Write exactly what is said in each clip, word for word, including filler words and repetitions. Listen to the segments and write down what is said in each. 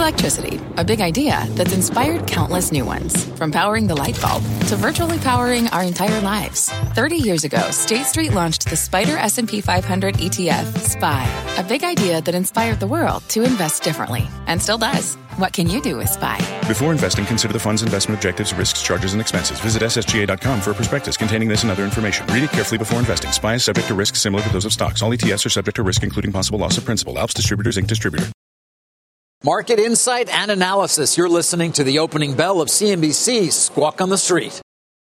Electricity, a big idea that's inspired countless new ones. From powering the light bulb to virtually powering our entire lives. thirty years ago, State Street launched the Spider S and P five hundred E T F, S P Y, a big idea that inspired the world to invest differently, and still does. What can you do with S P Y? Before investing, consider the fund's investment objectives, risks, charges, and expenses. Visit S S G A dot com for a prospectus containing this and other information. Read it carefully before investing. S P Y is subject to risks similar to those of stocks. All E T Fs are subject to risk, including possible loss of principal. Alps Distributors, Incorporated. Distributor. Market insight and analysis. You're listening to the opening bell of C N B C's Squawk on the Street.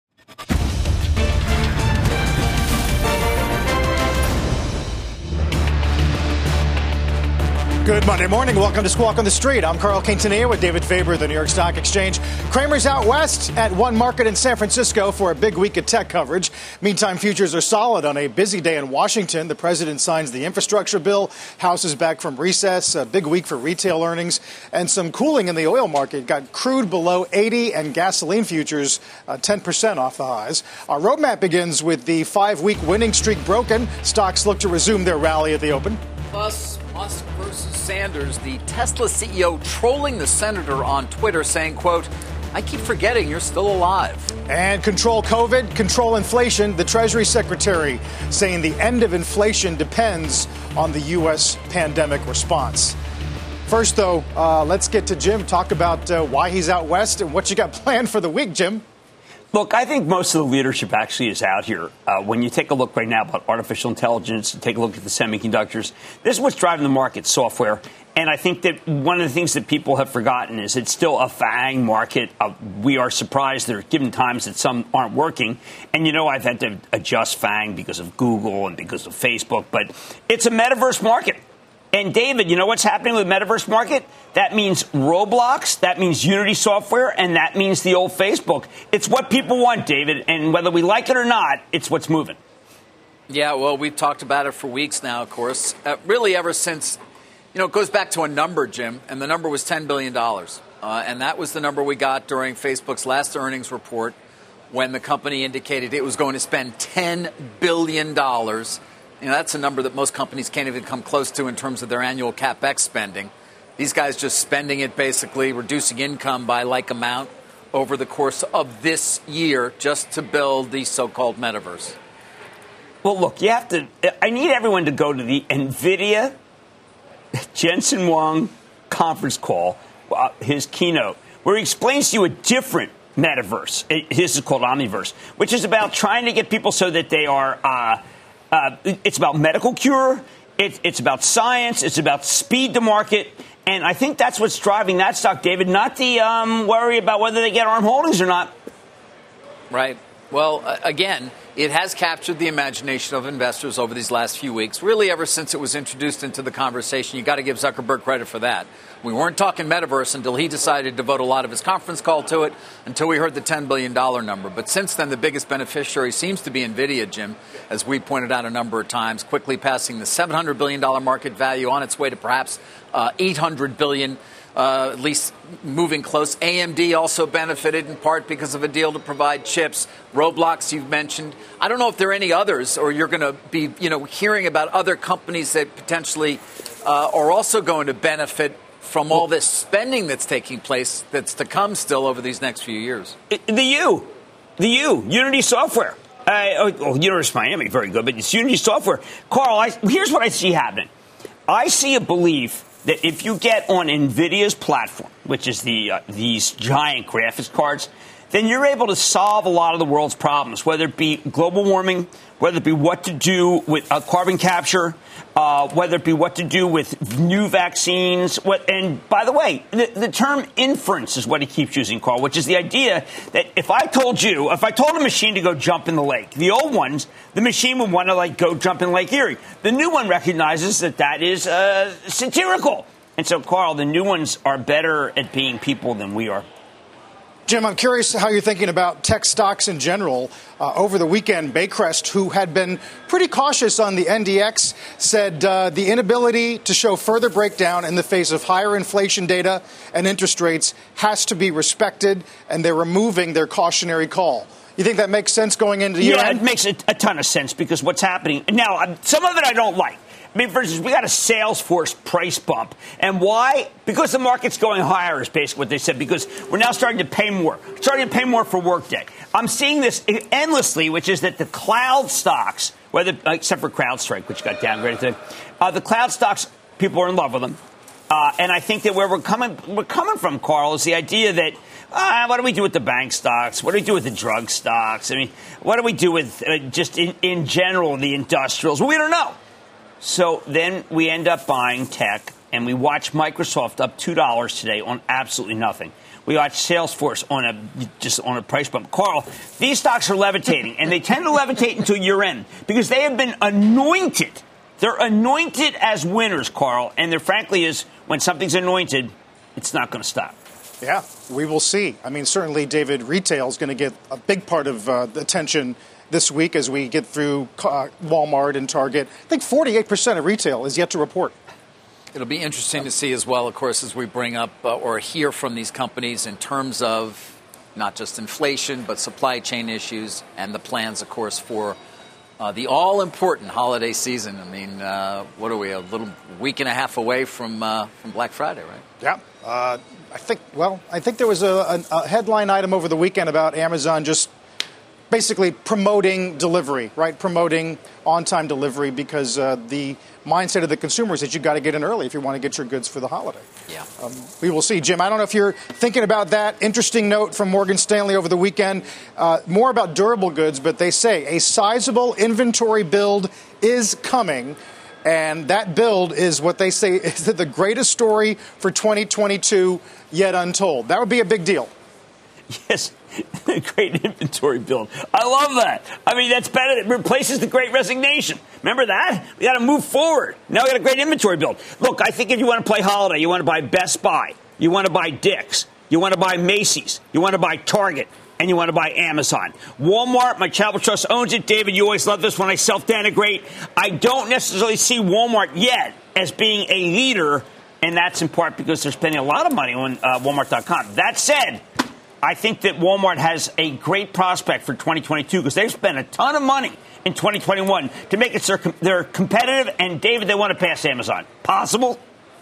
Good Monday morning. Welcome to Squawk on the Street. I'm Carl Quintanilla with David Faber of the New York Stock Exchange. Cramer's out west at One Market in San Francisco for a big week of tech coverage. Meantime, futures are solid on a busy day in Washington. The president signs the infrastructure bill. House is back from recess. A big week for retail earnings and some cooling in the oil market. Got crude below eighty and gasoline futures uh, ten percent off the highs. Our roadmap begins with the five-week winning streak broken. Stocks look to resume their rally at the open. Plus, Musk versus Sanders, the Tesla C E O trolling the senator on Twitter saying, quote, I keep forgetting you're still alive. And control COVID, control inflation. The Treasury Secretary saying the end of inflation depends on the U S pandemic response. First, though, uh, let's get to Jim. Talk about uh, why he's out west and what you got planned for the week, Jim. Look, I think most of the leadership actually is out here. Uh, when you take a look right now about artificial intelligence, take a look at the semiconductors, this is what's driving the market, software. And I think that one of the things that people have forgotten is it's still a FANG market. Uh, we are surprised there are given times that some aren't working. And, you know, I've had to adjust FANG because of Google and because of Facebook. But it's a metaverse market. And, David, you know what's happening with the metaverse market? That means Roblox, that means Unity software, and that means the old Facebook. It's what people want, David, and whether we like it or not, it's what's moving. Yeah, well, we've talked about it for weeks now, of course. Uh, really ever since, you know, it goes back to a number, Jim, and the number was ten billion dollars. Uh, and that was the number we got during Facebook's last earnings report when the company indicated it was going to spend ten billion dollars. You know, that's a number that most companies can't even come close to in terms of their annual CapEx spending. These guys just spending it, basically reducing income by like amount over the course of this year just to build the so-called metaverse. Well, look, you have to – I need everyone to go to the NVIDIA Jensen Huang conference call, uh, his keynote, where he explains to you a different metaverse. His is called Omniverse, which is about trying to get people so that they are uh, – Uh, it's about medical cure. It, it's about science. It's about speed to market. And I think that's what's driving that stock, David, not the um, worry about whether they get ARM Holdings or not. Right. Well, uh, again, it has captured the imagination of investors over these last few weeks, really ever since it was introduced into the conversation. You got to give Zuckerberg credit for that. We weren't talking metaverse until he decided to devote a lot of his conference call to it, until we heard the ten billion dollars number. But since then, the biggest beneficiary seems to be NVIDIA, Jim, as we pointed out a number of times, quickly passing the seven hundred billion dollars market value on its way to perhaps uh, eight hundred billion dollars. Uh, at least moving close. A M D also benefited in part because of a deal to provide chips. Roblox, you've mentioned. I don't know if there are any others, or you're going to be, you know, hearing about other companies that potentially uh, are also going to benefit from all this spending that's taking place that's to come still over these next few years. The U, the U, Unity software. Uh, oh, University of Miami, very good, but it's Unity software. Carl, I, here's what I see happening. I see a belief that if you get on NVIDIA's platform, which is the uh, these giant graphics cards, then you're able to solve a lot of the world's problems, whether it be global warming, whether it be what to do with uh, carbon capture, uh, whether it be what to do with new vaccines. What, and by the way, the, the term inference is what he keeps using, Carl, which is the idea that if I told you, if I told a machine to go jump in the lake, the old ones, the machine would want to like go jump in Lake Erie. The new one recognizes that that is uh, satirical. And so, Carl, the new ones are better at being people than we are. Jim, I'm curious how you're thinking about tech stocks in general. Uh, over the weekend, Baycrest, who had been pretty cautious on the N D X, said uh, the inability to show further breakdown in the face of higher inflation data and interest rates has to be respected, and they're removing their cautionary call. You think that makes sense going into year Yeah, end? It makes a, a ton of sense because what's happening now, some of it I don't like. I mean, for instance, we got a Salesforce price bump. And why? Because the market's going higher is basically what they said, because we're now starting to pay more. Starting to pay more for Workday. I'm seeing this endlessly, which is that the cloud stocks, whether except for CrowdStrike, which got downgraded today, uh, the cloud stocks, people are in love with them. Uh, and I think that where we're coming, we're coming from, Carl, is the idea that, uh, what do we do with the bank stocks? What do we do with the drug stocks? I mean, what do we do with uh, just in, in general the industrials? Well, we don't know. So then we end up buying tech, and we watch Microsoft up two dollars today on absolutely nothing. We watch Salesforce on a just on a price bump. Carl, these stocks are levitating, and they tend to levitate until year end because they have been anointed. They're anointed as winners, Carl, and there frankly is when something's anointed, it's not going to stop. Yeah, we will see. I mean, certainly, David, retail is going to get a big part of uh, the attention this week as we get through uh, Walmart and Target. I think forty-eight percent of retail is yet to report. It'll be interesting to see as well, of course, as we bring up uh, or hear from these companies in terms of not just inflation, but supply chain issues and the plans, of course, for uh, the all-important holiday season. I mean, uh, what are we, a little week and a half away from uh, from Black Friday, right? Yeah. Uh, I think, well, I think there was a, a, a headline item over the weekend about Amazon just basically promoting delivery, right? Promoting on-time delivery because uh, the mindset of the consumer is that you've got to get in early if you want to get your goods for the holiday. Yeah. Um, we will see. Jim, I don't know if you're thinking about that. Interesting note from Morgan Stanley over the weekend. Uh, more about durable goods, but they say a sizable inventory build is coming. And that build is what they say is the greatest story for twenty twenty-two yet untold. That would be a big deal. Yes, great inventory build. I love that. I mean, that's better. It replaces the Great Resignation. Remember that? We got to move forward. Now we got a great inventory build. Look, I think if you want to play holiday, you want to buy Best Buy, you want to buy Dick's, you want to buy Macy's, you want to buy Target, and you want to buy Amazon. Walmart, my Travel Trust owns it. David, you always love this when I self-denigrate. I don't necessarily see Walmart yet as being a leader, and that's in part because they're spending a lot of money on uh, Walmart dot com. That said, I think that Walmart has a great prospect for twenty twenty-two because they've spent a ton of money in twenty twenty-one to make it so they're competitive. And, David, they want to pass Amazon. Possible?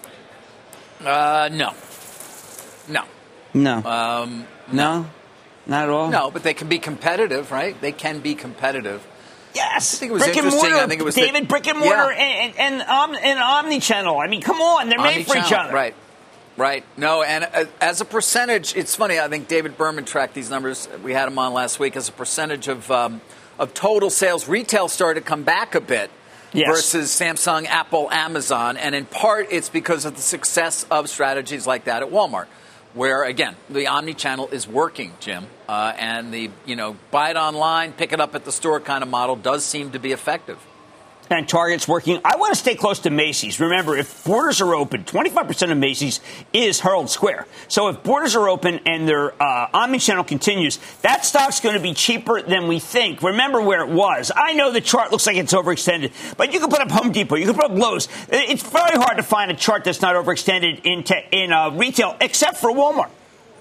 Uh, no. No. No. Um, no? Not at all? No, but they can be competitive, right? They can be competitive. Yes. I think it was brick and interesting. mortar, I think it was David, the, brick and mortar yeah. and, and, and, um, and omni-channel. I mean, come on. They're made for each other. Right. Right. No, and uh, as a percentage, it's funny. I think David Berman tracked these numbers. We had him on last week. As a percentage of um, of total sales, retail started to come back a bit yes. versus Samsung, Apple, Amazon. And in part, it's because of the success of strategies like that at Walmart, where, again, the omni-channel is working, Jim. Uh, and the, you know, buy it online, pick it up at the store kind of model does seem to be effective. And Target's working. I want to stay close to Macy's. Remember, if borders are open, twenty-five percent of Macy's is Herald Square. So if borders are open and their uh, omnichannel continues, that stock's going to be cheaper than we think. Remember where it was. I know the chart looks like it's overextended, but you can put up Home Depot, you can put up Lowe's. It's very hard to find a chart that's not overextended in, te- in uh, retail, except for Walmart.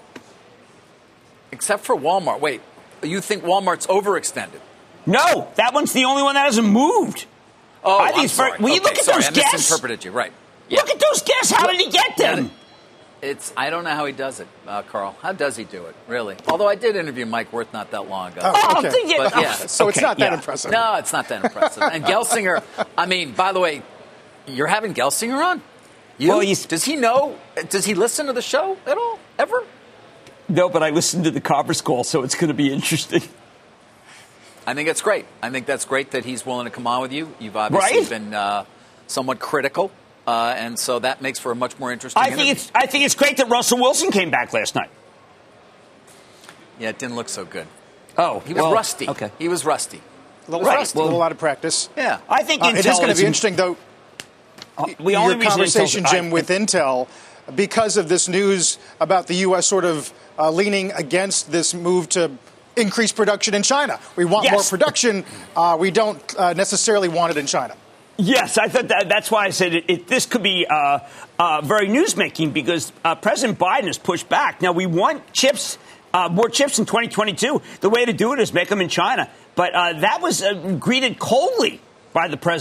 Except for Walmart. Wait, you think Walmart's overextended? No, that one's the only one that hasn't moved. Oh, I think I'm sorry. Will you okay, look at sorry, those I guests? misinterpreted you. Right. Yeah. Look at those guests. How did he get them? It's I don't know how he does it, uh, Carl. How does he do it, really? Although I did interview Mike Wirth not that long ago. Oh, okay. Oh, but, yeah. So okay, it's not that yeah. impressive. No, it's not that impressive. And Gelsinger, I mean, by the way, you're having Gelsinger on? You? Well, he's, does he know? Does he listen to the show at all? Ever? No, but I listened to the conference call, so it's going to be interesting. I think it's great. I think that's great that he's willing to come on with you. You've obviously right? been uh, somewhat critical, uh, and so that makes for a much more interesting I interview. think it's I think it's great that Russell Wilson came back last night. Yeah, it didn't look so good. Oh, He was well, rusty. Okay. He was rusty. A little, Right. rusty, a little out of practice. Yeah. I think Uh, Intel it is going to is be interesting, though. Uh, we only your reason conversation, Intel's- Jim, I- with Intel, because of this news about the U S sort of uh, leaning against this move to increase production in China. We want Yes. more production. Uh, we don't uh, necessarily want it in China. Yes, I thought that, that's why I said it, it, this could be uh, uh, very newsmaking because uh, President Biden has pushed back. Now, we want chips, uh, more chips in twenty twenty-two. The way to do it is make them in China. But uh, that was uh, greeted coldly by the president.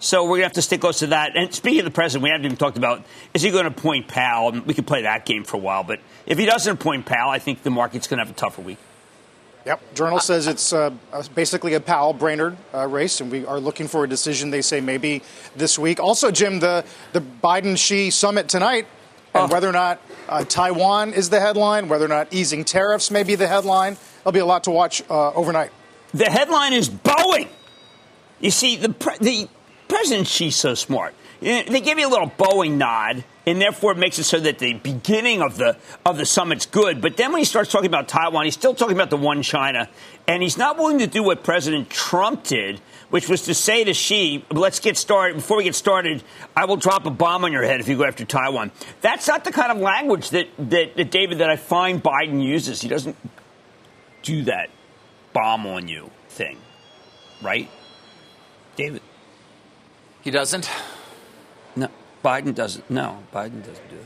So we're going to have to stay close to that. And speaking of the president, we haven't even talked about, is he going to appoint Powell? We could play that game for a while. But if he doesn't appoint Powell, I think the market's going to have a tougher week. Yep. Journal says it's uh, basically a Powell-Brainerd uh, race, and we are looking for a decision, they say, maybe this week. Also, Jim, the, the Biden-Xi summit tonight, and oh. whether or not uh, Taiwan is the headline, whether or not easing tariffs may be the headline. There'll be a lot to watch uh, overnight. The headline is Boeing. You see, the pre- the President Xi's so smart. They give you a little Boeing nod, and therefore it makes it so that the beginning of the of the summit's good. But then when he starts talking about Taiwan, he's still talking about the one China, and he's not willing to do what President Trump did, which was to say to Xi, let's get started. Before we get started, I will drop a bomb on your head if you go after Taiwan. That's not the kind of language that, that, that David, that I find Biden uses. He doesn't do that bomb on you thing, right? David? He doesn't? No, Biden doesn't. No, Biden doesn't do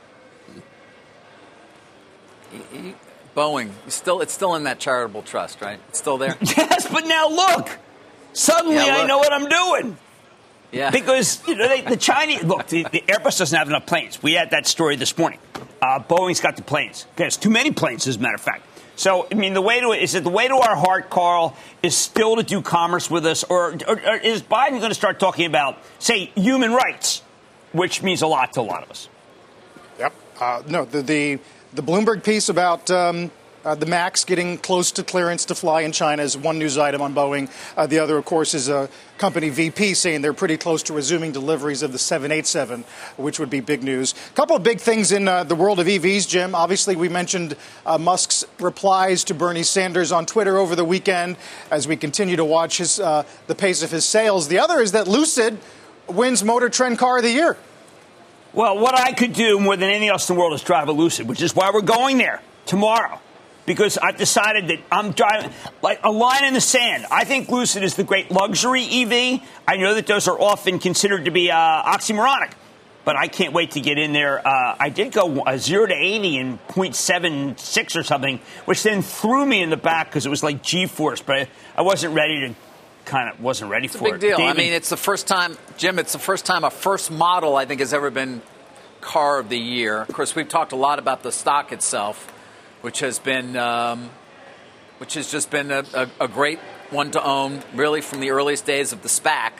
that. He, he, Boeing, still, it's still in that charitable trust, right? It's still there? Yes, but now look. Suddenly yeah, look. I know what I'm doing. Yeah. Because, you know, they, the Chinese, look, the, the Airbus doesn't have enough planes. We had that story this morning. Uh, Boeing's got the planes. There's too many planes, as a matter of fact. So, I mean, the way to is it the way to our heart, Carl, is still to do commerce with us, or, or, or is Biden going to start talking about, say, human rights, which means a lot to a lot of us? Yep. Uh, no, the, the the Bloomberg piece about um, uh, the MAX getting close to clearance to fly in China is one news item on Boeing. Uh, the other, of course, is a company V P saying they're pretty close to resuming deliveries of the seven eighty-seven, which would be big news. A couple of big things in uh, the world of E Vs, Jim. Obviously, we mentioned uh, Musk's replies to Bernie Sanders on Twitter over the weekend as we continue to watch his uh, the pace of his sales. The other is that Lucid wins Motor Trend Car of the Year. Well, what I could do more than anything else in the world is drive a Lucid, which is why we're going there tomorrow. Because I've decided that I'm driving like a line in the sand. I think Lucid is the great luxury E V. I know that those are often considered to be uh, oxymoronic, but I can't wait to get in there. Uh, I did go uh, zero to eighty in point seven six or something, which then threw me in the back because it was like G-force, but I, I wasn't ready to. Kind of wasn't ready it's for a big deal. it. David, I mean, it's the first time, Jim. It's the first time a first model I think has ever been car of the year. Of course, we've talked a lot about the stock itself, which has been, um, which has just been a, a, a great one to own, really from the earliest days of the SPAC.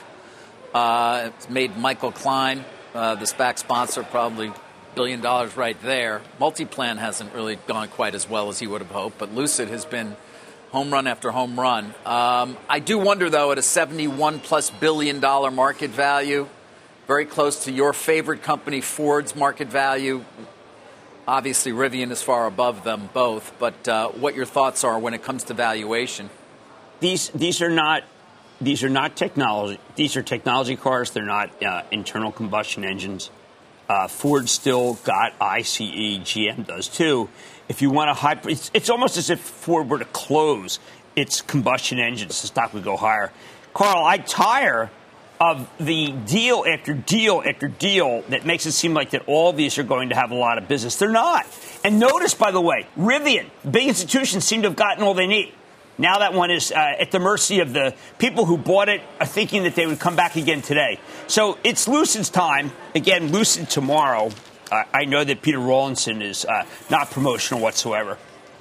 Uh, it's made Michael Klein, uh, the SPAC sponsor, probably billion dollars right there. Multiplan hasn't really gone quite as well as he would have hoped, but Lucid has been home run after home run. Um, I do wonder, though, at a seventy-one plus billion dollar market value, very close to your favorite company, Ford's market value. Obviously, Rivian is far above them both. But uh, what your thoughts are when it comes to valuation? These these are not these are not technology. These are technology cars. They're not uh, internal combustion engines. Uh, Ford still got ICE. G M does too. If you want a high, it's, it's almost as if Ford were to close its combustion engines, the stock would go higher. Carl, I tire of the deal after deal after deal that makes it seem like that all these are going to have a lot of business. They're not. And notice, by the way, Rivian, big institutions seem to have gotten all they need. Now that one is uh, at the mercy of the people who bought it, are thinking that they would come back again today. So it's Lucid's time. Again, Lucid tomorrow. Uh, I know that Peter Rawlinson is uh, not promotional whatsoever.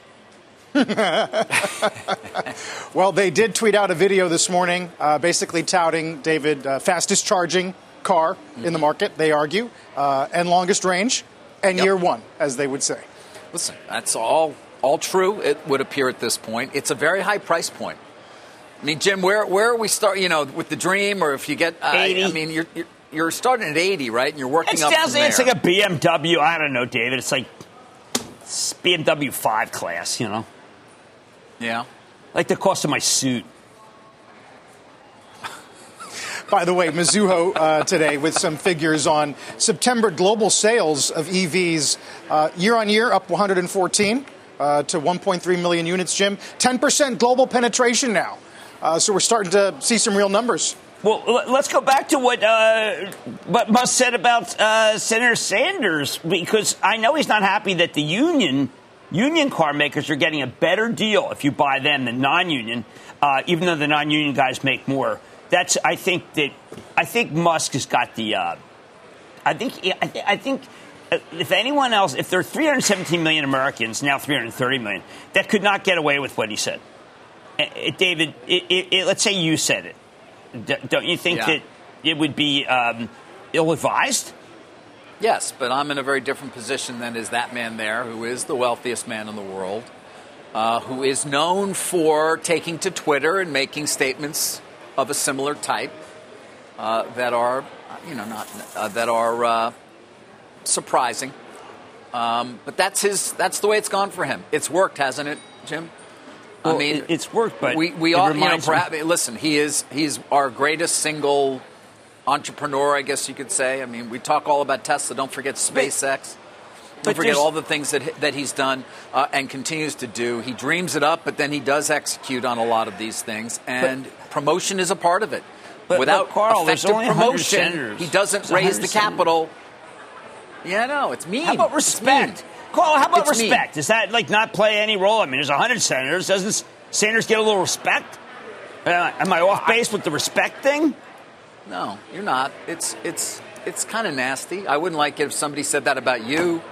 Well, they did tweet out a video this morning uh, basically touting, David, uh, fastest charging car mm-hmm. in the market, they argue, uh, and longest range, and yep. year one, as they would say. Listen, that's all all true, it would appear at this point. It's a very high price point. I mean, Jim, where where we start, you know, with the Dream, or if you get, uh, eighty. I mean, you're, you're you're starting at eighty, right? And you're working it's up down, from there. It's like a B M W. I don't know, David. It's like it's B M W five class, you know? Yeah. Like the cost of my suit. By the way, Mizuho uh, today with some figures on September global sales of E Vs uh, year on year, up one hundred fourteen uh, to one point three million units, Jim. ten percent global penetration now. Uh, so we're starting to see some real numbers. Well, let's go back to what uh, what Musk said about uh, Senator Sanders, because I know he's not happy that the union union car makers are getting a better deal if you buy them than non-union, uh, even though the non-union guys make more. That's I think that I think Musk has got the. Uh, I think I, th- I think if anyone else, if there are three hundred seventeen million Americans now, three hundred thirty million that could not get away with what he said. It, David, it, it, it, let's say you said it. D- don't you think yeah. that it would be um, ill-advised? Yes, but I'm in a very different position than is that man there, who is the wealthiest man in the world, uh, who is known for taking to Twitter and making statements of a similar type uh, that are, you know, not uh, that are uh, surprising. Um, but that's his. That's the way it's gone for him. It's worked, hasn't it, Jim? Well, I mean, it's worked, but we we all, you know, perhaps, listen. He is he's our greatest single entrepreneur, I guess you could say. I mean, we talk all about Tesla. Don't forget SpaceX. Don't forget all the things that that he's done uh, and continues to do. He dreams it up, but then he does execute on a lot of these things, and but, promotion is a part of it. But, Without but Carl, effective promotion, he doesn't raise the capital. Yeah, no, it's mean. How about respect? Carl, how about it's respect? Mean. Does that like not play any role? I mean, there's one hundred senators. Doesn't Sanders get a little respect? Uh, am I off base with the respect thing? No, you're not. It's it's it's kind of nasty. I wouldn't like it if somebody said that about you.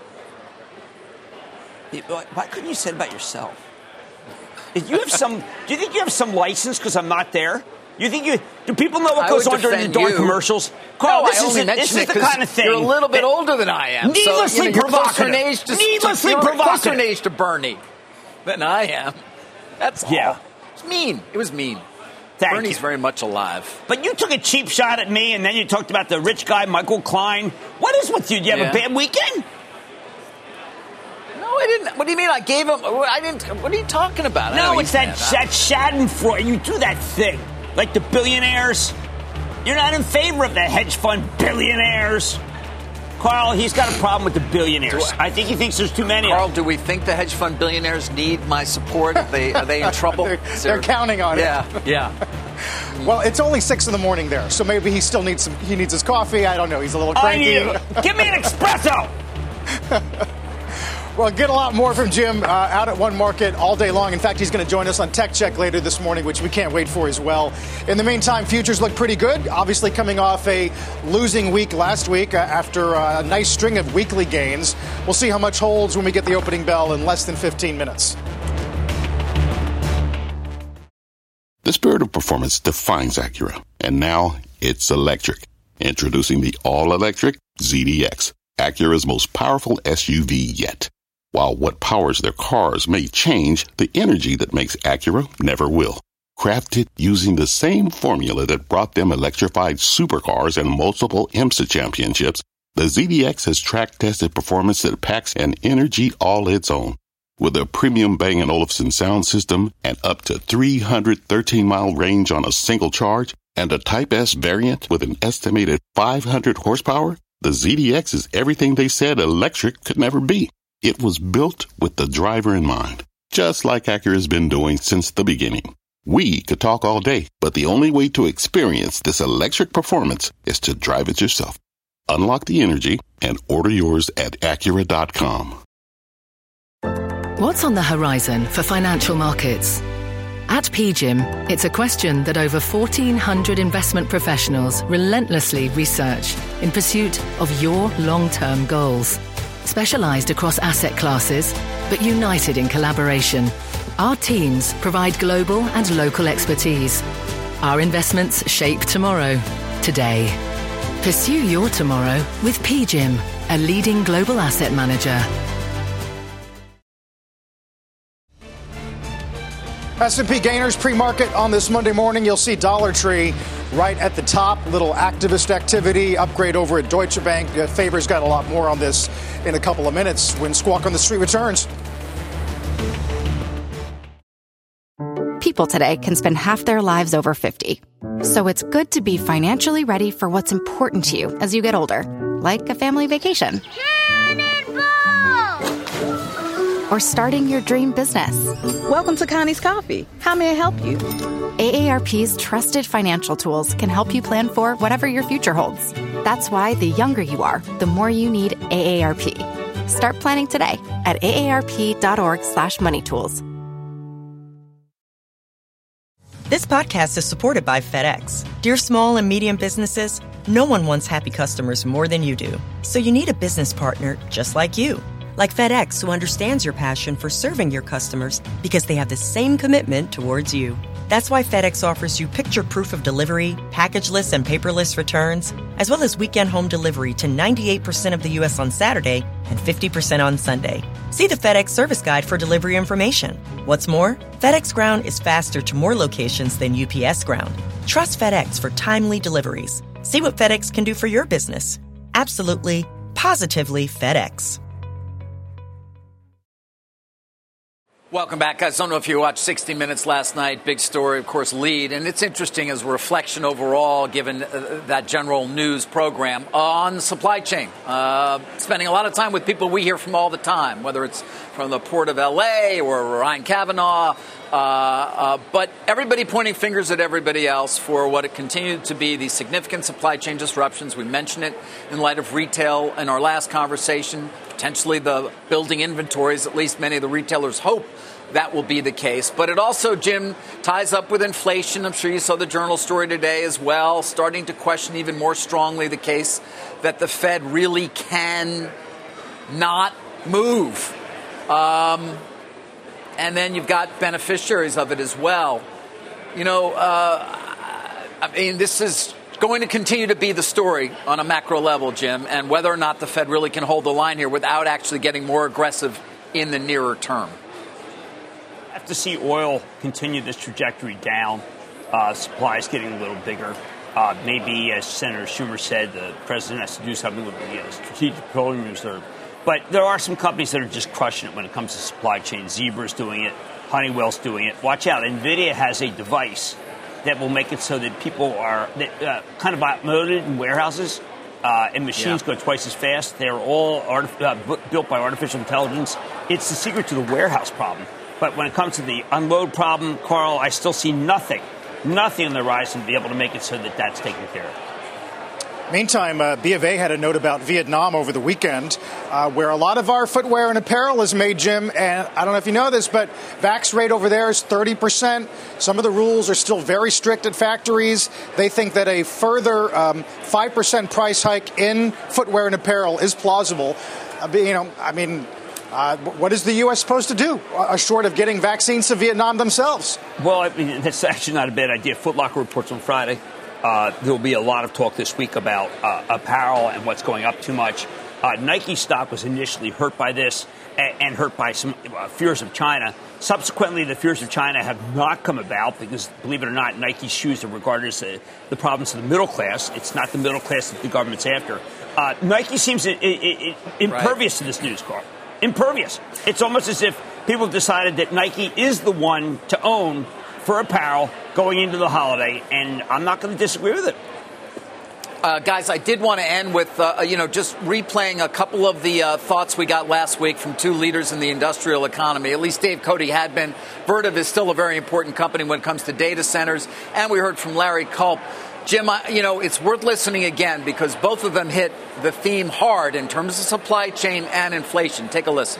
Why couldn't you say it about yourself? Did you have some? Do you think you have some license because I'm not there? You think you? Do people know what goes on during the dark you. commercials? Carl, no, this I is, a, this is the kind of thing. You're a little bit older than I am. Needlessly so, you know, provocative. You're age to, Needlessly you're provocative. Closer in age to Bernie than I am. That's all. Yeah. It's mean. It was mean. Thank Bernie's you. very much alive. But you took a cheap shot at me, and then you talked about the rich guy, Michael Klein. What is with you? Do you have yeah. a bad weekend? No, I didn't. What do you mean? I gave him. I didn't. What are you talking about? No, it's that, that Schadenfreude. You do that thing. Like the billionaires. You're not in favor of the hedge fund billionaires. Carl, he's got a problem with the billionaires. I, I think he thinks there's too many. Carl, do we think the hedge fund billionaires need my support? Are they, are they in trouble? they're, they're counting on yeah, it. Yeah, yeah. Well, it's only six in the morning there, so maybe he still needs some. He needs his coffee. I don't know. He's a little cranky. I need, give me an espresso. Well, get a lot more from Jim uh, out at One Market all day long. In fact, he's going to join us on Tech Check later this morning, which we can't wait for as well. In the meantime, futures look pretty good, obviously coming off a losing week last week uh, after a nice string of weekly gains. We'll see how much holds when we get the opening bell in less than fifteen minutes. The spirit of performance defines Acura, and now it's electric. Introducing the all-electric Z D X, Acura's most powerful S U V yet. While what powers their cars may change, the energy that makes Acura never will. Crafted using the same formula that brought them electrified supercars and multiple IMSA championships, the Z D X has track-tested performance that packs an energy all its own. With a premium Bang and Olufsen sound system and up to three hundred thirteen mile range on a single charge, and a Type S variant with an estimated five hundred horsepower, the Z D X is everything they said electric could never be. It was built with the driver in mind, just like Acura's been doing since the beginning. We could talk all day, but the only way to experience this electric performance is to drive it yourself. Unlock the energy and order yours at Acura dot com. What's on the horizon for financial markets? At P G I M, it's a question that over fourteen hundred investment professionals relentlessly research in pursuit of your long-term goals. Specialized across asset classes, but united in collaboration, our teams provide global and local expertise. Our investments shape tomorrow, today. Pursue your tomorrow with P G I M, a leading global asset manager. S and P gainers pre-market on this Monday morning. You'll see Dollar Tree right at the top. Little activist activity, upgrade over at Deutsche Bank. Uh, Faber's got a lot more on this in a couple of minutes when Squawk on the Street returns. People today can spend half their lives over fifty. So it's good to be financially ready for what's important to you as you get older, like a family vacation. Or starting your dream business. Welcome to Connie's Coffee. How may I help you? A A R P's trusted financial tools can help you plan for whatever your future holds. That's why the younger you are, the more you need A A R P. Start planning today at A A R P dot org slash money tools. This podcast is supported by FedEx. Dear small and medium businesses, no one wants happy customers more than you do. So you need a business partner just like you. Like FedEx, who understands your passion for serving your customers because they have the same commitment towards you. That's why FedEx offers you picture proof of delivery, packageless and paperless returns, as well as weekend home delivery to ninety-eight percent of the U S on Saturday and fifty percent on Sunday. See the FedEx service guide for delivery information. What's more, FedEx Ground is faster to more locations than U P S Ground. Trust FedEx for timely deliveries. See what FedEx can do for your business. Absolutely, positively FedEx. Welcome back, guys. I don't know if you watched sixty minutes last night. Big story, of course, lead. And it's interesting as a reflection overall, given uh, that general news program on supply chain. Uh, spending a lot of time with people we hear from all the time, whether it's from the Port of L A or Ryan Kavanaugh. Uh, uh, but everybody pointing fingers at everybody else for what it continued to be these significant supply chain disruptions. We mentioned it in light of retail in our last conversation. Potentially the building inventories, at least many of the retailers hope that will be the case. But it also, Jim, ties up with inflation. I'm sure you saw the Journal story today as well, starting to question even more strongly the case that the Fed really can not move. Um, and then you've got beneficiaries of it as well. You know, uh, I mean, this is going to continue to be the story on a macro level, Jim, and whether or not the Fed really can hold the line here without actually getting more aggressive in the nearer term. I have to see oil continue this trajectory down. Uh, supply is getting a little bigger. Uh, maybe, as Senator Schumer said, the president has to do something with the uh, Strategic Petroleum Reserve. But there are some companies that are just crushing it when it comes to supply chain. Zebra's doing it. Honeywell's doing it. Watch out. NVIDIA has a device that will make it so that people are that, uh, kind of outmoded in warehouses, uh, and machines yeah. go twice as fast. They're all artif- uh, built by artificial intelligence. It's the secret to the warehouse problem. But when it comes to the unload problem, Carl, I still see nothing, nothing on the horizon to be able to make it so that that's taken care of. Meantime, uh, B of A had a note about Vietnam over the weekend, uh, where a lot of our footwear and apparel is made, Jim. And I don't know if you know this, but vax rate over there is thirty percent. Some of the rules are still very strict at factories. They think that a further um, five percent price hike in footwear and apparel is plausible. Uh, you know, I mean, uh, what is the U S supposed to do, uh, short of getting vaccines to Vietnam themselves? Well, I mean, that's actually not a bad idea. Foot Locker reports on Friday. Uh, there will be a lot of talk this week about uh, apparel and what's going up too much. Uh, Nike stock was initially hurt by this and, and hurt by some uh, fears of China. Subsequently, the fears of China have not come about because, believe it or not, Nike shoes are regarded as a, the problems of the middle class. It's not the middle class that the government's after. Uh, Nike seems it, it, it, impervious right. to this news, Carl. Impervious. It's almost as if people have decided that Nike is the one to own for apparel going into the holiday, and I'm not going to disagree with it. Uh, guys, I did want to end with, uh, you know, just replaying a couple of the uh, thoughts we got last week from two leaders in the industrial economy. At least Dave Cote had been. Vertiv is still a very important company when it comes to data centers. And we heard from Larry Culp. Jim, I, you know, it's worth listening again because both of them hit the theme hard in terms of supply chain and inflation. Take a listen.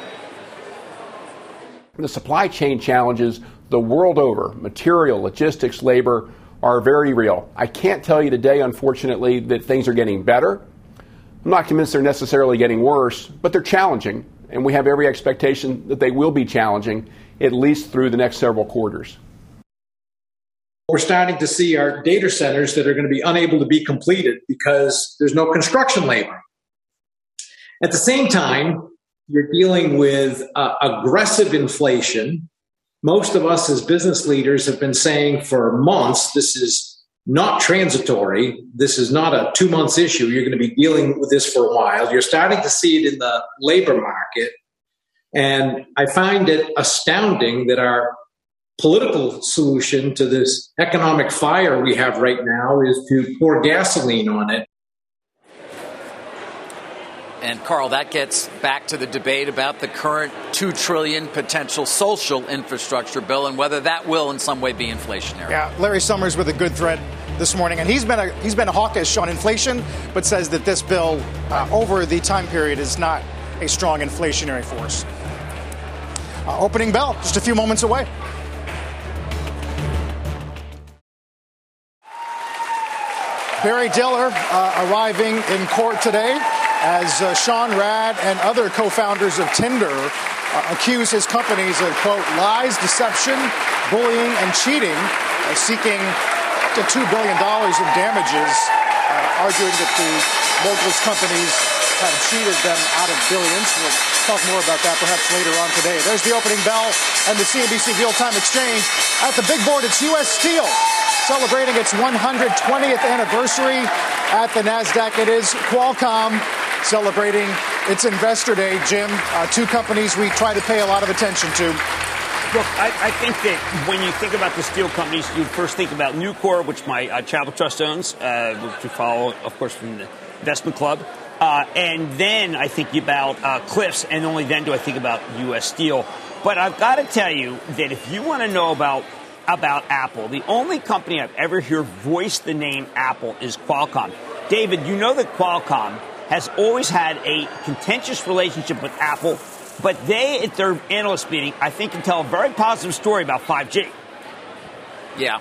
The supply chain challenges the world over, material, logistics, labor, are very real. I can't tell you today, unfortunately, that things are getting better. I'm not convinced they're necessarily getting worse, but they're challenging, and we have every expectation that they will be challenging, at least through the next several quarters. We're starting to see our data centers that are going to be unable to be completed because there's no construction labor. At the same time, you're dealing with uh, aggressive inflation. Most of us as business leaders have been saying for months, this is not transitory. This is not a two months issue. You're going to be dealing with this for a while. You're starting to see it in the labor market. And I find it astounding that our political solution to this economic fire we have right now is to pour gasoline on it. And, Carl, that gets back to the debate about the current two trillion dollars potential social infrastructure bill and whether that will in some way be inflationary. Yeah, Larry Summers with a good thread this morning. And he's been a, he's been hawkish on inflation, but says that this bill uh, over the time period is not a strong inflationary force. Uh, opening bell, just a few moments away. Barry Diller uh, arriving in court today as uh, Sean Rad and other co-founders of Tinder uh, accuse his companies of, quote, lies, deception, bullying, and cheating, uh, seeking up to two billion dollars in damages, uh, arguing that the moguls' companies have cheated them out of billions. We'll talk more about that perhaps later on today. There's the opening bell and the C N B C Real-Time Exchange. At the big board, it's U S Steel celebrating its one hundred twentieth anniversary. At the NASDAQ, it is Qualcomm celebrating its Investor Day. Jim, uh, two companies we try to pay a lot of attention to. Look, I, I think that when you think about the steel companies, you first think about Nucor, which my uh, Travel Trust owns, uh, which you follow, of course, from the Investment Club. Uh, and then I think about uh, Cliffs, and only then do I think about U S Steel. But I've got to tell you that if you want to know about about Apple, the only company I've ever heard voice the name Apple is Qualcomm. David, you know that Qualcomm has always had a contentious relationship with Apple, but they, at their analyst meeting, I think can tell a very positive story about five G. Yeah.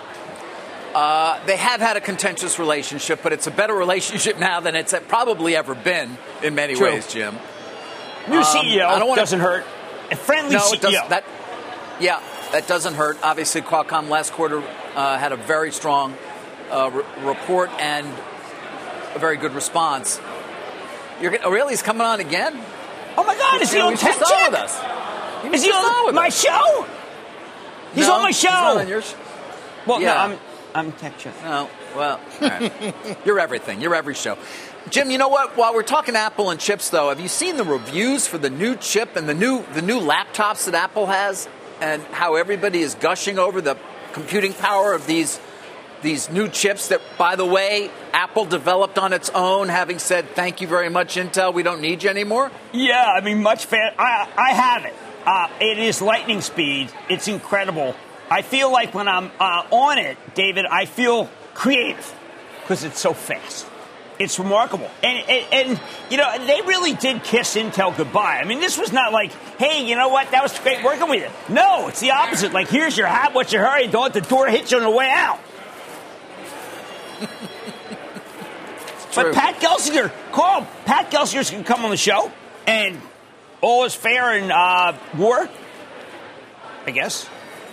Uh, they have had a contentious relationship, but it's a better relationship now than it's probably ever been in many True. ways, Jim. New C E O um, I don't wanna, doesn't hurt. A friendly no, C E O. It does, that, yeah, that doesn't hurt. Obviously, Qualcomm last quarter uh, had a very strong uh, re- report and a very good response. You're oh, really? He's coming on again? Oh, my God. Is he on Tech Check? with us. He is he on my us. show? He's no, on my show. He's not on your sh- well, yeah. no, I'm, I'm Tech Check. No, well, all right. You're everything. You're every show. Jim, you know what? While we're talking Apple and chips, though, have you seen the reviews for the new chip and the new the new laptops that Apple has, and how everybody is gushing over the computing power of these these new chips that, by the way, Apple developed on its own, having said, thank you very much, Intel, we don't need you anymore? Yeah, I mean, much faster. I, I have it. Uh, it is lightning speed. It's incredible. I feel like when I'm uh, on it, David, I feel creative because it's so fast. It's remarkable. And, and, and, you know, they really did kiss Intel goodbye. I mean, this was not like, hey, you know what, that was great working with you. No, it's the opposite. Like, here's your hat, what's your hurry, don't let the door hit you on the way out. But Pat Gelsinger, Carl, Pat Gelsinger's going to come on the show, and all is fair in uh, war, I guess.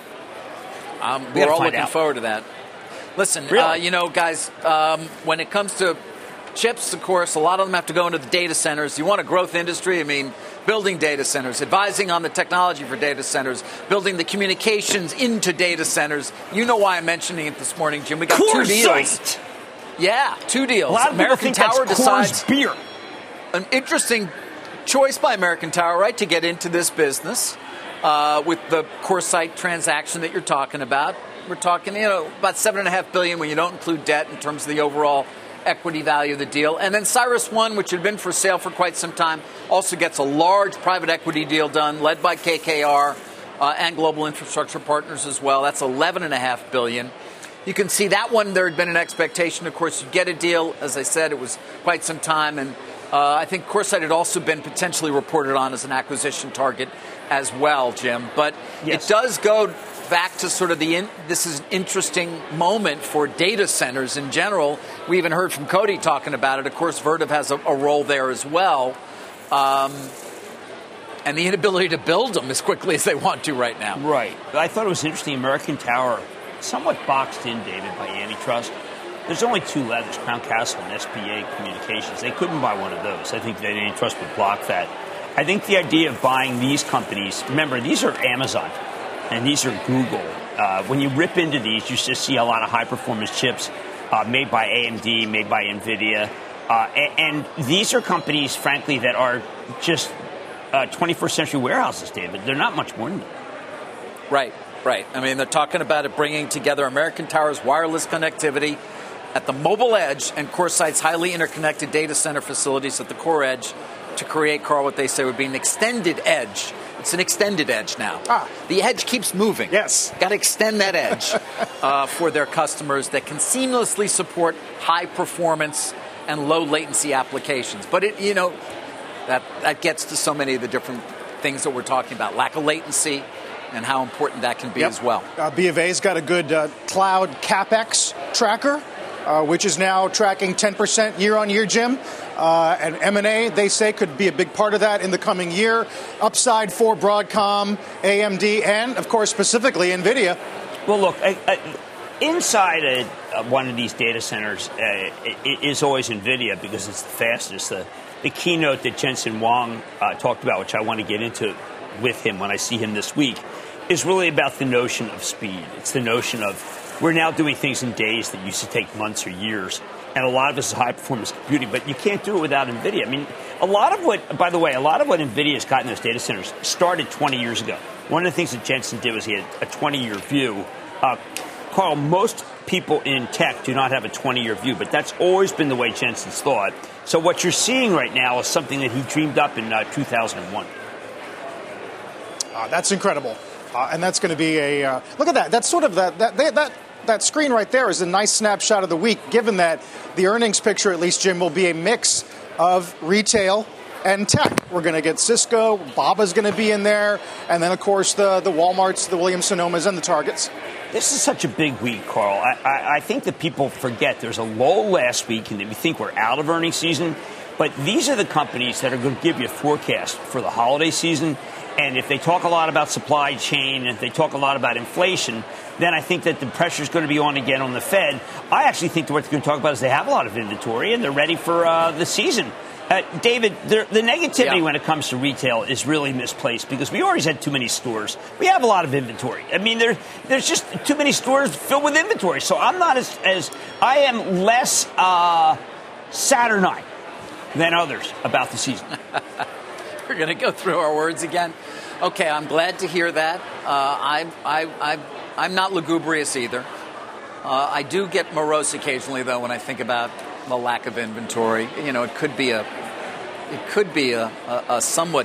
Um, we we're all looking out. forward to that. Listen, really? uh, you know, guys, um, when it comes to chips, of course, a lot of them have to go into the data centers. You want a growth industry? I mean, building data centers, advising on the technology for data centers, building the communications into data centers. You know why I'm mentioning it this morning, Jim. We got Coors two deals. Sight. Yeah, two deals. A lot of American people think Tower that's decides Coors beer. An interesting choice by American Tower, right, to get into this business uh, with the CoreSight transaction that you're talking about. We're talking, you know, about seven and a half billion when you don't include debt in terms of the overall equity value of the deal. And then Cyrus One, which had been for sale for quite some time, also gets a large private equity deal done, led by K K R uh, and Global Infrastructure Partners as well. That's eleven and a half billion. You can see that one. There had been an expectation, of course, you get a deal. As I said, it was quite some time, and uh, I think CoreSight had also been potentially reported on as an acquisition target as well, Jim. But yes, it does go back to sort of the in, this is an interesting moment for data centers in general. We even heard from Cody talking about it. Of course, Vertiv has a, a role there as well. Um, and the inability to build them as quickly as they want to right now. Right. I thought it was interesting. American Tower, somewhat boxed in, David, by antitrust. There's only two left. There's Crown Castle and S B A Communications. They couldn't buy one of those. I think that antitrust would block that. I think the idea of buying these companies, remember, these are Amazon. And these are Google. Uh, when you rip into these, you just see a lot of high-performance chips uh, made by A M D, made by NVIDIA. Uh, and, and these are companies, frankly, that are just uh, twenty-first century warehouses, David. They're not much more than that. Right, right. I mean, they're talking about it bringing together American Tower's wireless connectivity at the mobile edge and CoreSight's highly interconnected data center facilities at the core edge to create, Carl, what they say would be an extended edge. It's an extended edge now. Ah. The edge keeps moving. Yes. Got to extend that edge uh, for their customers that can seamlessly support high performance and low latency applications. But, it, you know, that, that gets to so many of the different things that we're talking about. Lack of latency and how important that can be yep. as well. Uh, B of A's got a good uh, cloud CapEx tracker. uh, which is now tracking ten percent year-on-year, Jim. Uh, and M and A, they say, could be a big part of that in the coming year. Upside for Broadcom, A M D, and, of course, specifically NVIDIA. Well, look, I, I, inside a, uh, one of these data centers uh, it, it is always NVIDIA because it's the fastest. The, the keynote that Jensen Huang uh, talked about, which I want to get into with him when I see him this week, is really about the notion of speed. It's the notion of we're now doing things in days that used to take months or years. And a lot of this is high-performance computing, but you can't do it without NVIDIA. I mean, a lot of what, by the way, a lot of what NVIDIA has got in those data centers started twenty years ago. One of the things that Jensen did was he had a twenty-year view. Uh, Carl, most people in tech do not have a twenty-year view, but that's always been the way Jensen's thought. So what you're seeing right now is something that he dreamed up in uh, two thousand one. Uh, that's incredible. Uh, and that's going to be a uh, look at that. That's sort of that that that that screen right there is a nice snapshot of the week, given that the earnings picture, at least, Jim, will be a mix of retail and tech. We're going to get Cisco, Baba's going to be in there, and then, of course, the the Walmarts, the Williams-Sonomas, and the Targets. This is such a big week, Carl. I, I, I think that people forget there's a lull last week, and that we think we're out of earnings season. But these are the companies that are going to give you a forecast for the holiday season. And if they talk a lot about supply chain, and if they talk a lot about inflation, then I think that the pressure is going to be on again on the Fed. I actually think that what they're going to talk about is they have a lot of inventory, and they're ready for uh, the season. Uh, David, the, the negativity yeah. when it comes to retail is really misplaced because we always had too many stores. We have a lot of inventory. I mean, there, there's just too many stores filled with inventory. So I'm not as, as I am less uh, Saturnine than others about the season. We're going to go through our words again. Okay, I'm glad to hear that. Uh, I, I, I, I'm not lugubrious either. Uh, I do get morose occasionally, though, when I think about the lack of inventory. You know, it could be a, it could be a, a, a somewhat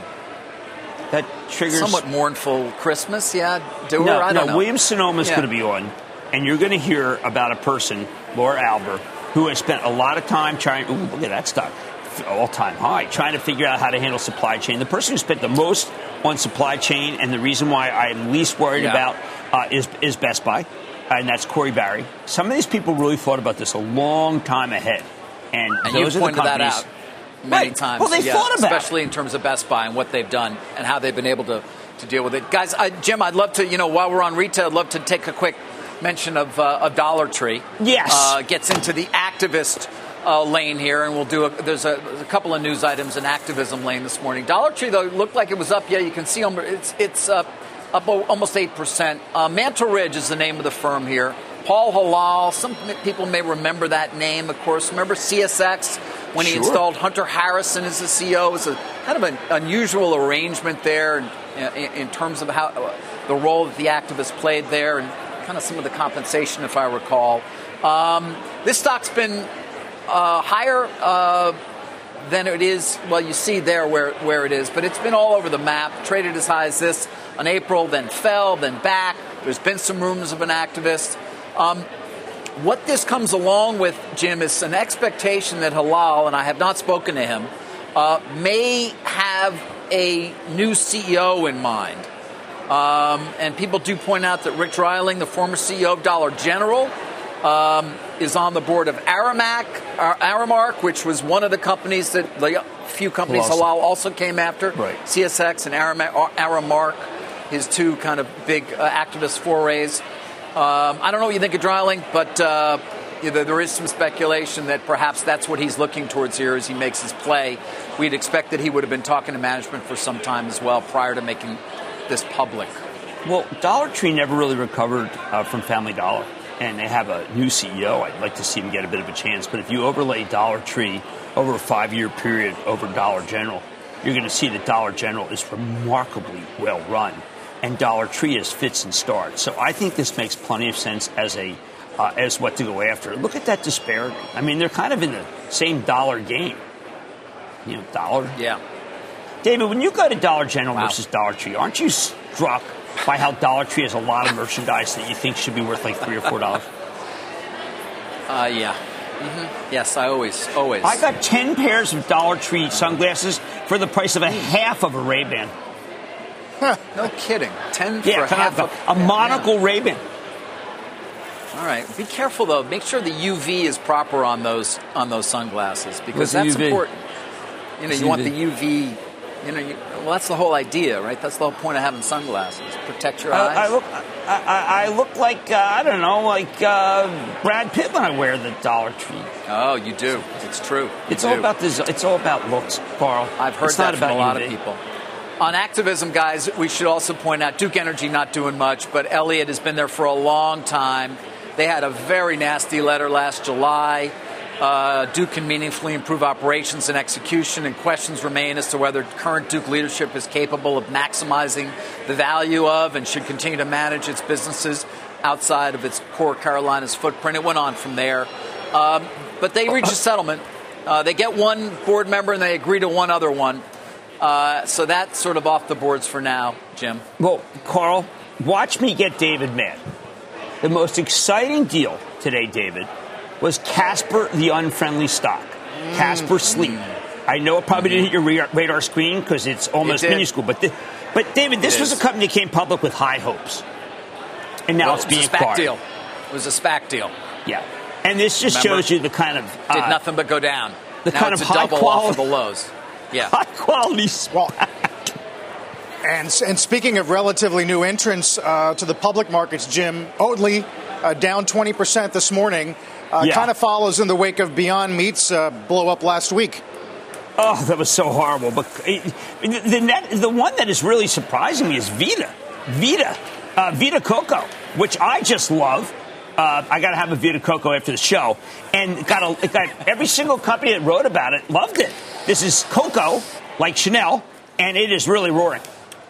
that triggers somewhat mournful Christmas. Yeah, doer. No, I don't no. know. Williams-Sonoma is yeah. going to be on, and you're going to hear about a person, Laura Alber, who has spent a lot of time trying. Ooh, look at that stock. All-time high, trying to figure out how to handle supply chain. The person who spent the most on supply chain, and the reason why I'm least worried yeah. about uh, is, is Best Buy, and that's Corey Barry. Some of these people really thought about this a long time ahead, and, and those you've are the pointed that companies, out many right. times. Well, they yeah, thought about especially it. in terms of Best Buy and what they've done and how they've been able to, to deal with it. Guys, I, Jim, I'd love to, you know, while we're on retail, I'd love to take a quick mention of, uh, of Dollar Tree. Yes. Uh, gets into the activist Uh, lane here, and we'll do a, there's a, a couple of news items in activism lane this morning. Dollar Tree, though, looked like it was up. Yeah, you can see it's it's uh, up almost eight percent. Uh, Mantle Ridge is the name of the firm here. Paul Halal, some people may remember that name, of course. Remember C S X when he sure. installed Hunter Harrison as the C E O? It was a kind of an unusual arrangement there in, in, in terms of how uh, the role that the activists played there and kind of some of the compensation, if I recall. Um, this stock's been Uh, higher uh, than it is. Well, you see there where, where it is, but it's been all over the map. Traded as high as this in April, then fell, then back. There's been some rumors of an activist. Um, what this comes along with, Jim, is an expectation that Halal, and I have not spoken to him, uh, may have a new C E O in mind. Um, and people do point out that Rick Dreiling, the former C E O of Dollar General, Um, is on the board of Aramark, Aramark, which was one of the companies that the few companies Halal Halal also came after. Right. C S X and Aramark, Aramark, his two kind of big uh, activist forays. Um, I don't know what you think of Dreiling, but uh, you know, there is some speculation that perhaps that's what he's looking towards here as he makes his play. We'd expect that he would have been talking to management for some time as well prior to making this public. Well, Dollar Tree never really recovered uh, from Family Dollar. And they have a new C E O. I'd like to see him get a bit of a chance. But if you overlay Dollar Tree over a five-year period over Dollar General, you're going to see that Dollar General is remarkably well run, and Dollar Tree is fits and starts. So I think this makes plenty of sense as a uh, as what to go after. Look at that disparity. I mean, they're kind of in the same dollar game. You know, dollar. Yeah. David, when you go to Dollar General wow. versus Dollar Tree, aren't you struck by how Dollar Tree has a lot of merchandise that you think should be worth like three or four dollars? Uh, yeah. Mm-hmm. Yes, I always, always. I got ten pairs of Dollar Tree sunglasses for the price of a half of a Ray-Ban. Huh, no kidding. Ten yeah, for half a, of a monocle yeah. Ray-Ban. All right. Be careful, though. Make sure the U V is proper on those on those sunglasses because What's that's U V? important. You know, What's you want U V? the U V. You know, you, well, that's the whole idea, right? That's the whole point of having sunglasses. Protect your I, eyes. I look, I, I- I look like uh, I don't know, like uh, Brad Pitt when I wear the Dollar Tree. Oh, you do. It's true. You It's do. all about this. It's all about looks, Carl. I've heard it's that not from about a lot U V. of people. On activism, guys, we should also point out Duke Energy not doing much, but Elliott has been there for a long time. They had a very nasty letter last July. Uh, Duke can meaningfully improve operations and execution, and questions remain as to whether current Duke leadership is capable of maximizing the value of and should continue to manage its businesses outside of its core Carolinas footprint. It went on from there. Um, but they reached a settlement. Uh, they get one board member and they agree to one other one. Uh, so that's sort of off the boards for now, Jim. Well, Carl, watch me get David mad. The most exciting deal today, David, was Casper, the unfriendly stock. Mm. Casper Sleep. I know it probably mm. didn't hit your radar, radar screen because it's almost it minuscule. But, the, but David, this it was is. a company that came public with high hopes. And now well, it's it being was a SPAC acquired. deal. It was a SPAC deal. Yeah. And this just Remember? shows you the kind of... Uh, Did nothing but go down. The now kind it's of a high double quality, off of the lows. Yeah. High quality well, and, and speaking of relatively new entrants uh, to the public markets, Jim, Oatly uh, down twenty percent this morning. Uh, Yeah. Kind of follows in the wake of Beyond Meat's uh, blow up last week. Oh, that was so horrible. But it, the, net, the one that is really surprising me is Vita. Vita. Uh, Vita Coco, which I just love. Uh, I got to have a Vita Coco after the show. And got, a, it got every single company that wrote about it loved it. This is Coco, like Chanel, and it is really roaring.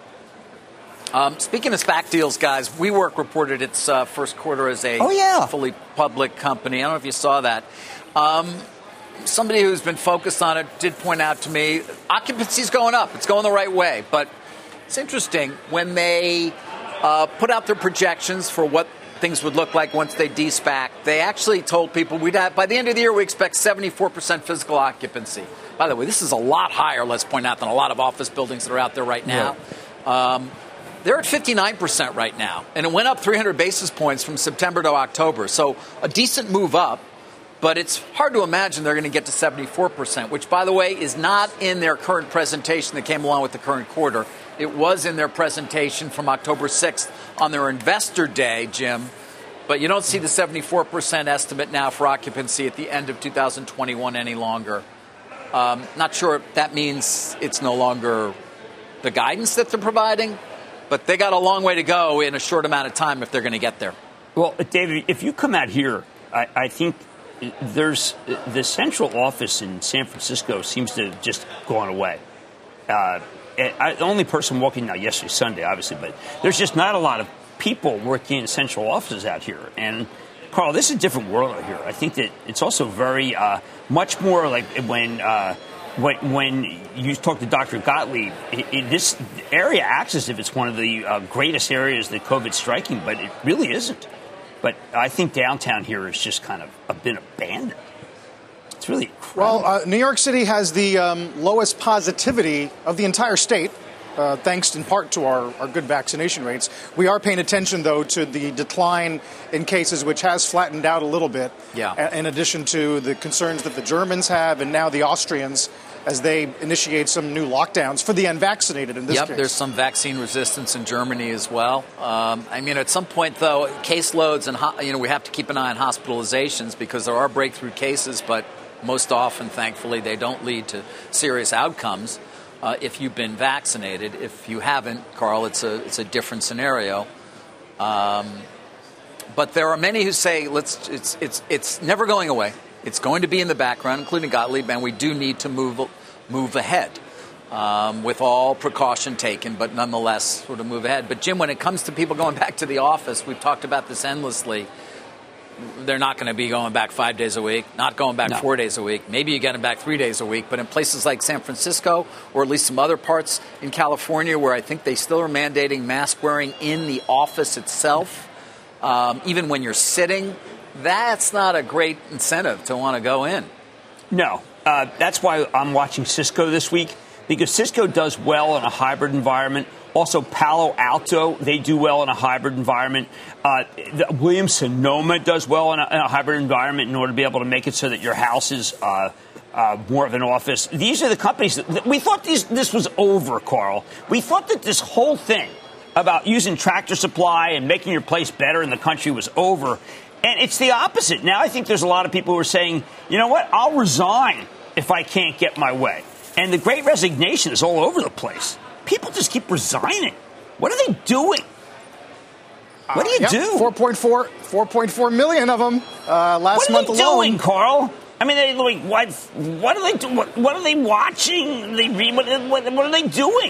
Um, speaking of SPAC deals, guys, WeWork reported its uh, first quarter as a Oh, yeah. fully public company. I don't know if you saw that. Um, somebody who's been focused on it did point out to me, occupancy's going up. It's going the right way. But it's interesting, when they uh, put out their projections for what things would look like once they de-SPAC, they actually told people we'd have, by the end of the year, we expect seventy-four percent physical occupancy. By the way, this is a lot higher, let's point out, than a lot of office buildings that are out there right now. Yeah. Um, They're at fifty-nine percent right now, and it went up three hundred basis points from September to October. So a decent move up, but it's hard to imagine they're going to get to seventy-four percent, which, by the way, is not in their current presentation that came along with the current quarter. It was in their presentation from October sixth on their investor day, Jim. But you don't see the seventy-four percent estimate now for occupancy at the end of two thousand twenty-one any longer. Um, not sure if that means it's no longer the guidance that they're providing. But they got a long way to go in a short amount of time if they're going to get there. Well, David, if you come out here, I, I think there's the central office in San Francisco seems to have just gone away. Uh, I, the only person walking now yesterday, Sunday, obviously, but there's just not a lot of people working in central offices out here. And Carl, this is a different world out here. I think that it's also very uh, much more like when. Uh, When, when you talk to Doctor Gottlieb, it, it, this area acts as if it's one of the uh, greatest areas that COVID's striking, but it really isn't. But I think downtown here is just kind of been abandoned. It's really incredible. Well, uh, New York City has the um, lowest positivity of the entire state, uh, thanks in part to our, our good vaccination rates. We are paying attention, though, to the decline in cases, which has flattened out a little bit. Yeah. In addition to the concerns that the Germans have and now the Austrians, as they initiate some new lockdowns for the unvaccinated in this yep, case. There's some vaccine resistance in Germany as well. Um, I mean, at some point, though, caseloads and, ho- you know, we have to keep an eye on hospitalizations because there are breakthrough cases, but most often, thankfully, they don't lead to serious outcomes uh, if you've been vaccinated. If you haven't, Carl, it's a, it's a different scenario. Um, but there are many who say let's, it's, it's, it's never going away. It's going to be in the background, including Gottlieb, and we do need to move move ahead um, with all precaution taken, but nonetheless sort of move ahead. But, Jim, when it comes to people going back to the office, we've talked about this endlessly. They're not going to be going back five days a week, not going back no. four days a week. Maybe you get them back three days a week. But in places like San Francisco or at least some other parts in California where I think they still are mandating mask wearing in the office itself, um, even when you're sitting, that's not a great incentive to want to go in. No. Uh, that's why I'm watching Cisco this week, because Cisco does well in a hybrid environment. Also, Palo Alto, they do well in a hybrid environment. Uh, Williams-Sonoma does well in a, in a hybrid environment in order to be able to make it so that your house is uh, uh, more of an office. These are the companies that we thought these, this was over, Carl. We thought that this whole thing about using Tractor Supply and making your place better in the country was over. And it's the opposite. Now I think there's a lot of people who are saying, you know what, I'll resign if I can't get my way. And the Great Resignation is all over the place. People just keep resigning. What are they doing? What do you uh, yep, do? four point four, four point four million of them uh, last month alone. What are they doing, Carl? I mean, they like what? What are they doing? What, what are they watching? They read. What, what, what are they doing?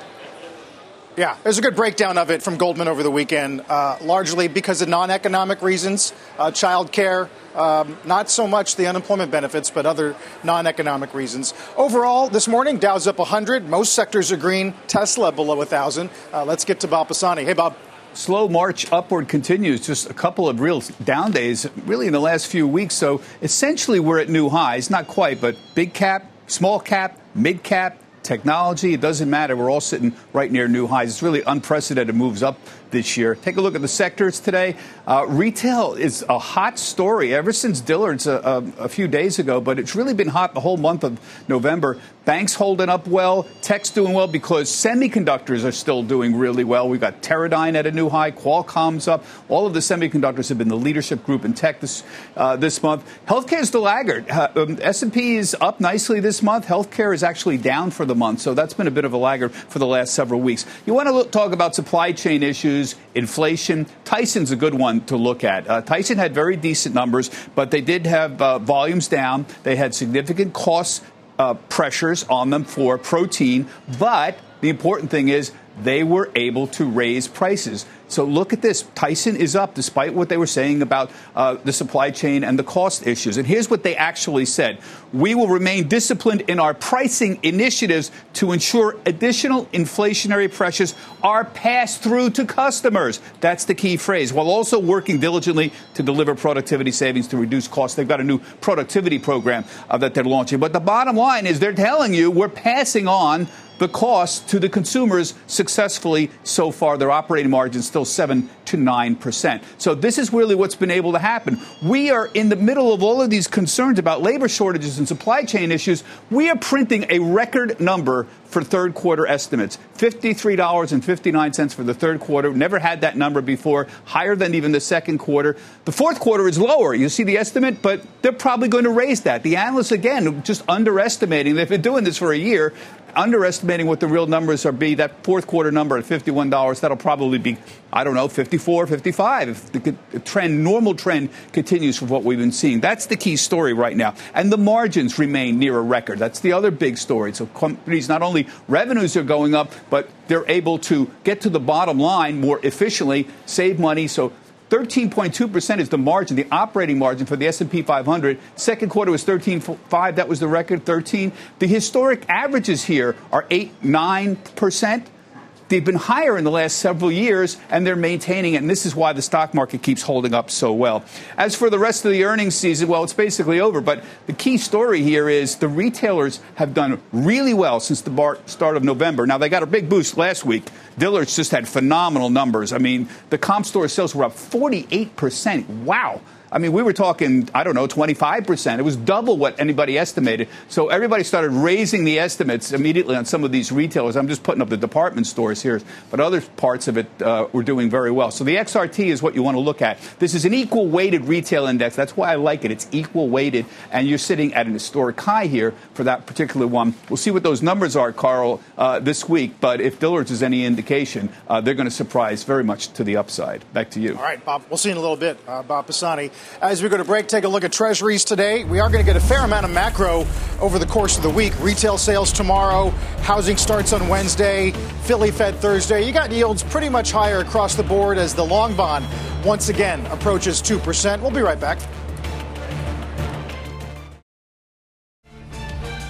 Yeah, there's a good breakdown of it from Goldman over the weekend, uh, largely because of non-economic reasons, uh, child care, um, not so much the unemployment benefits, but other non-economic reasons. Overall, this morning, Dow's up one hundred. Most sectors are green. Tesla below one thousand. Uh, let's get to Bob Pisani. Hey, Bob. Slow march upward continues. Just a couple of real down days, really, in the last few weeks. So essentially, we're at new highs. Not quite, but big cap, small cap, mid cap. Technology, it doesn't matter. We're all sitting right near new highs. It's really unprecedented moves up this year. Take a look at the sectors today. Uh, retail is a hot story ever since Dillard's a, a, a few days ago, but it's really been hot the whole month of November. Banks holding up well. Tech's doing well because semiconductors are still doing really well. We've got Teradyne at a new high. Qualcomm's up. All of the semiconductors have been the leadership group in tech this uh, this month. Healthcare is the laggard. Uh, um, S and P is up nicely this month. Healthcare is actually down for the month, so that's been a bit of a laggard for the last several weeks. You want to look, talk about supply chain issues, inflation. Tyson's a good one to look at. Uh, Tyson had very decent numbers, but they did have uh, volumes down. They had significant cost uh, pressures on them for protein, but the important thing is they were able to raise prices. So look at this. Tyson is up despite what they were saying about uh, the supply chain and the cost issues. And here's what they actually said. We will remain disciplined in our pricing initiatives to ensure additional inflationary pressures are passed through to customers. That's the key phrase. While also working diligently to deliver productivity savings to reduce costs. They've got a new productivity program uh, that they're launching. But the bottom line is they're telling you we're passing on the cost to the consumers successfully so far. Their operating margin is still seven to nine percent. So this is really what's been able to happen. We are in the middle of all of these concerns about labor shortages and supply chain issues. We are printing a record number for third quarter estimates, fifty-three dollars and fifty-nine cents for the third quarter. Never had that number before, higher than even the second quarter. The fourth quarter is lower. You see the estimate, but they're probably going to raise that. The analysts, again, just underestimating. They've been doing this for a year. Underestimating what the real numbers are be. That fourth quarter number at fifty-one dollars, that'll probably be, I don't know, fifty-four, fifty-five if the trend, normal trend continues from what we've been seeing. That's the key story right now. And the margins remain near a record. That's the other big story. So companies, not only revenues are going up, but they're able to get to the bottom line more efficiently, save money. So thirteen point two percent is the margin, the operating margin for the S and P five hundred. Second quarter was thirteen point five. That was the record, thirteen. The historic averages here are eight, nine percent. They've been higher in the last several years, and they're maintaining it. And this is why the stock market keeps holding up so well. As for the rest of the earnings season, well, it's basically over. But the key story here is the retailers have done really well since the bar- start of November. Now, they got a big boost last week. Dillard's just had phenomenal numbers. I mean, the comp store sales were up forty-eight percent. Wow. I mean, we were talking, I don't know, twenty-five percent. It was double what anybody estimated. So everybody started raising the estimates immediately on some of these retailers. I'm just putting up the department stores here, but other parts of it uh, were doing very well. So the X R T is what you want to look at. This is an equal weighted retail index. That's why I like it. It's equal weighted, and you're sitting at an historic high here for that particular one. We'll see what those numbers are, Carl, uh, this week. But if Dillard's is any indication, uh, they're going to surprise very much to the upside. Back to you. All right, Bob. We'll see you in a little bit. Uh, Bob Pisani. As we go to break, take a look at treasuries today. We are going to get a fair amount of macro over the course of the week. Retail sales tomorrow, housing starts on Wednesday, Philly Fed Thursday. You got yields pretty much higher across the board as the long bond once again approaches two percent. We'll be right back.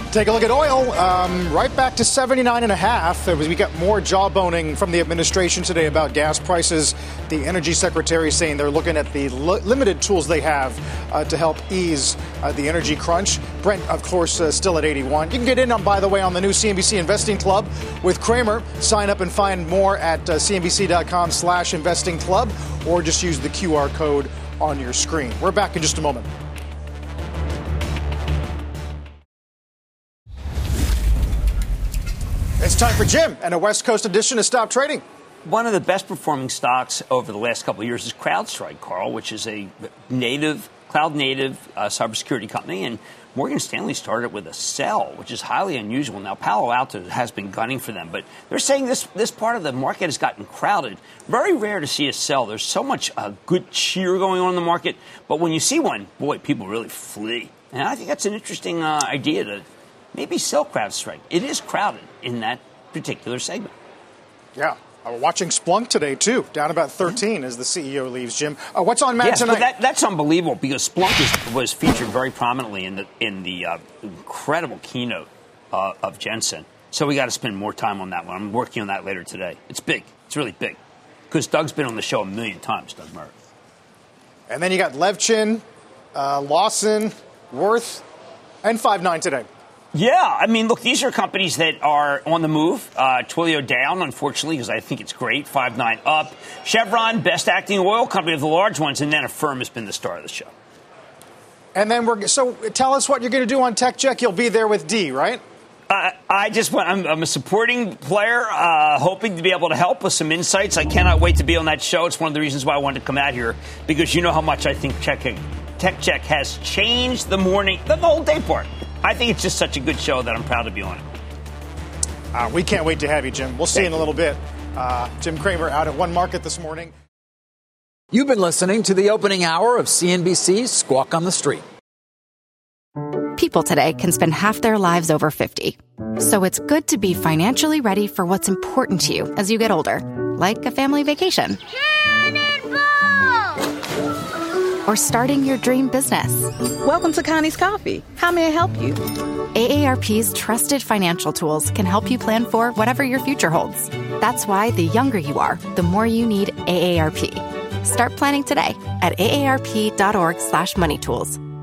Take a look at oil, um, right back to seventy-nine and a half. We got more jawboning from the administration today about gas prices. The energy secretary saying they're looking at the li- limited tools they have uh, to help ease uh, the energy crunch. Brent, of course, uh, still at eighty-one. You can get in on, by the way, on the new C N B C Investing Club with Cramer. Sign up and find more at uh, cnbc.com slash investing club, or just use the Q R code on your screen. We're back in just a moment. It's time for Jim and a West Coast edition of Stop Trading. One of the best performing stocks over the last couple of years is CrowdStrike, Carl, which is a native, cloud-native uh, cybersecurity company. And Morgan Stanley started with a sell, which is highly unusual. Now, Palo Alto has been gunning for them, but they're saying this this part of the market has gotten crowded. Very rare to see a sell. There's so much uh, good cheer going on in the market. But when you see one, boy, people really flee. And I think that's an interesting uh, idea to maybe sell CrowdStrike. It is crowded in that particular segment. Yeah. Uh, watching Splunk today, too, down about thirteen as the C E O leaves, Jim. Uh, what's on Matt yes, tonight? But that, that's unbelievable because Splunk is, was featured very prominently in the in the uh, incredible keynote uh, of Jensen. So we got to spend more time on that one. I'm working on that later today. It's big. It's really big because Doug's been on the show a million times, Doug Murray. And then you got Levchin, uh, Lawson, Worth, and five nine today. Yeah, I mean, look, these are companies that are on the move. Uh, Twilio down, unfortunately, because I think it's great. five nine up. Chevron, best acting oil company of the large ones, and then Affirm has been the star of the show. And then we're so tell us what you're going to do on Tech Check. You'll be there with D, right? Uh, I just want, I'm, I'm a supporting player, uh, hoping to be able to help with some insights. I cannot wait to be on that show. It's one of the reasons why I wanted to come out here, because you know how much I think checking, Tech Check has changed the morning, the whole day part. I think it's just such a good show that I'm proud to be on it. Uh, we can't wait to have you, Jim. We'll see Thank you in a little bit. Uh, Jim Cramer out at One Market this morning. You've been listening to the opening hour of C N B C's Squawk on the Street. People today can spend half their lives over fifty. So it's good to be financially ready for what's important to you as you get older, like a family vacation. Or starting your dream business. Welcome to Connie's Coffee. How may I help you? A A R P's trusted financial tools can help you plan for whatever your future holds. That's why the younger you are, the more you need A A R P. Start planning today at aarp.org slash money tools.